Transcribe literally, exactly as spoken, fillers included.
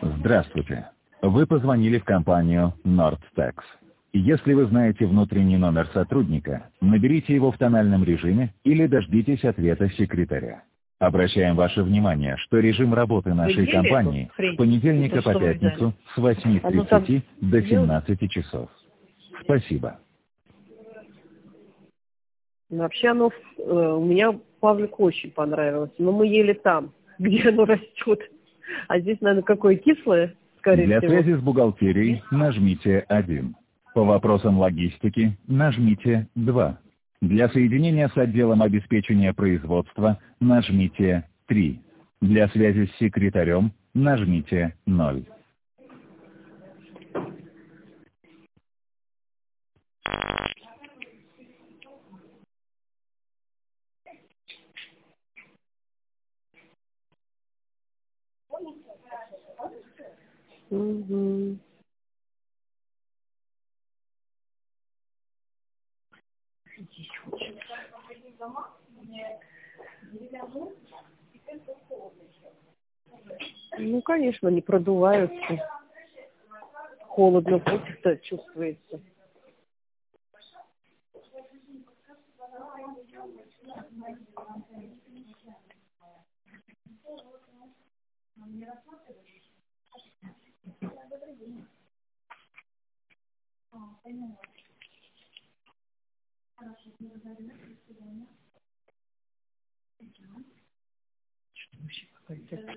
Здравствуйте. Вы позвонили в компанию Nordstex. Если вы знаете внутренний номер сотрудника, наберите его в тональном режиме или дождитесь ответа секретаря. Обращаем ваше внимание, что режим работы нашей компании с понедельника по пятницу с восьми тридцати до семнадцати часов. Спасибо. Вообще оно э, у меня Павлику очень понравилось, но мы ели там, где оно растет. А здесь, наверное, какое кислое, скорее Для всего. связи с бухгалтерией нажмите один. По вопросам логистики нажмите два. Для соединения с отделом обеспечения производства нажмите три. Для связи с секретарем нажмите ноль. Угу. Ну, конечно, не продуваются. Холодно просто чувствуется. Что вообще какая-то